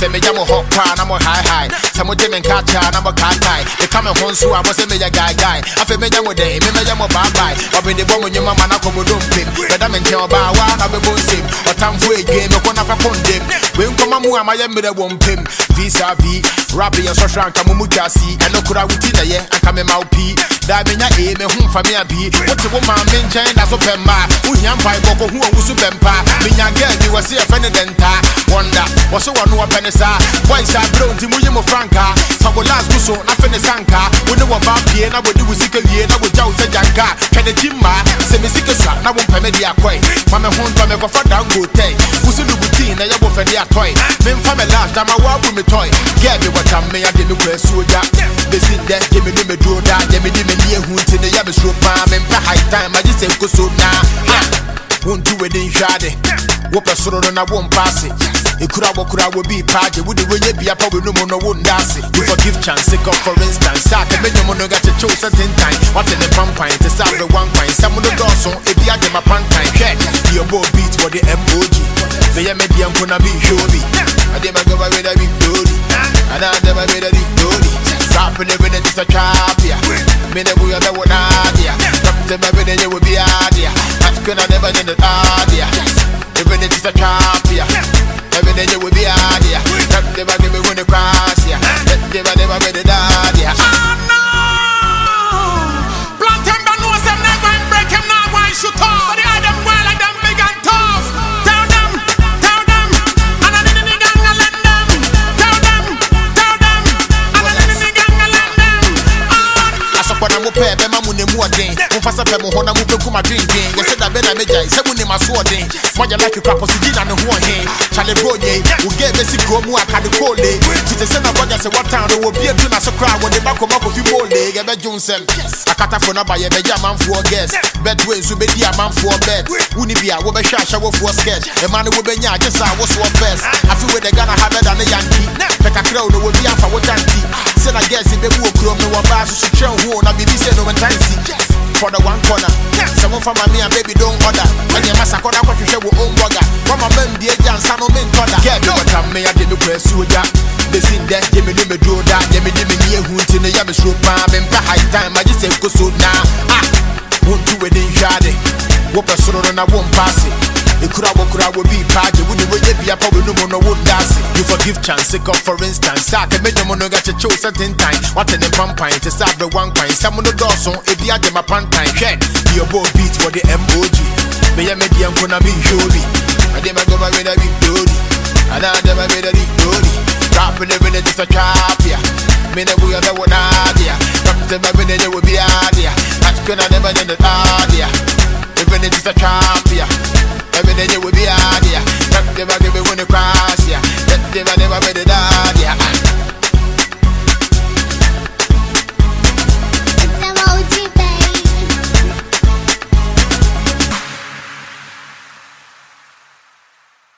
me jam hot pan, I'm high. Some of them and catch I'm a cat guy. They come and home, so I was a major guy. I feel me jam day, me jam bye. I've been the woman your mama, I come with them. But I'm in your bar, I'll be bossing. Or time for a game, you're gonna have a them. When come on, I am with a womp him. Vis-a-vis, Rabbi and Sosha and Kamumukasi, and no kura with it, and come out P. Davina A, me home for me a B. What's a woman mentioned as a pemba? Who yam by Boko, who was Subempa? Minya girl, you was here for the denta. Wonder, was so one who a penisa. Why is that blown to William Franca? Sabolas Gusso, nothing is Sanka. We know about P, and I would do with Sickle year, and I would Joe Janka. Can the Jimma, semi-sickle shot, now won't permit the acquaint. Mama home from a for down go take. Who's in the routine, and you will for the acquaint. Men from a last time I walk with me toy. Get me what I may have been a soldier. They sit there, give me the draw down, give me the near who to the Yabba Slope, and high time. I just say, go so now. Won't do it in Shade. Whoop a sort and I won't pass it. It could have will be party. Would the way you be a power no one won't dance it. You forgive chance, sick of for instance. I can make no one got your choice at 10 times. What in the pump pint to start the 1 pint. Some of the doors on if you had them a punk time. Your boy beats for the MOG. They are medium gonna be showy. I did my go with a big booty. And I never made a big booty. Rapping it with it is a trap, yeah. Me never will ever want idea. Them every day you will be idea. That's gonna never need an idea. Even it is a trap, yeah. Every day you will be idea. That never give me when the cross, yeah. That never made an idea. Oh no! Plant him down, knows them never break him now. Why should talk? So the other well like them big and tough. Tell them, and I didn't gang a let them. Tell them, and I didn't gang a let them. I saw when I'm up here, I'm on the more day. Fasa pe mo hona mu beku ma drinking. You said that be na meja, say mu ni maswording. Moja like you crap osidi na ne ho hen. Chale broye, we get basic go mu aka de kole. Ti say na boja say what town we be do na so cry when the back ko fi mole. Ge be Johnson. Akata for na ba ye be ja man for guest. Bed way so be di a man for bed. Uni bia wo be sha wo for sketch. E man wo be nya just a wo so first. I feel we they gonna have it than a Yankee. Peka crowd no we be afa wo tanti. Say na guess be mu okro me wo ba so twen ho na bibi say no man tanti. For the one corner, someone from me and baby don't order. When you must accord what you share with own burger. From a man, the agent, son of men, corner. Get me what I may have the press soldier. They see that, give me the draw that, give me the near who in the Yabba Slope, and high time. I just say, go so now. Won't do it in Shade. Whoop a sort and I won't pass it. The crowd will be party. When you will be a power no one won't dance it. You forgive chance, sick of for instance. I can make no one got your choice at 10 times. What in the pump pint to start the 1 pint. Some of the doors on if you had them a punk time. Your boy beats for the MOG. May I make you gonna be showy. I did my go with a big booty. And I never made a big booty. Rapping it with it is a trap, yeah. Me never will ever want idea. Them every day you will be idea. That's gonna never need an idea. Even it is a trap, yeah. Every day you will be idea. That never give me when you cross, yeah. That never made it idea.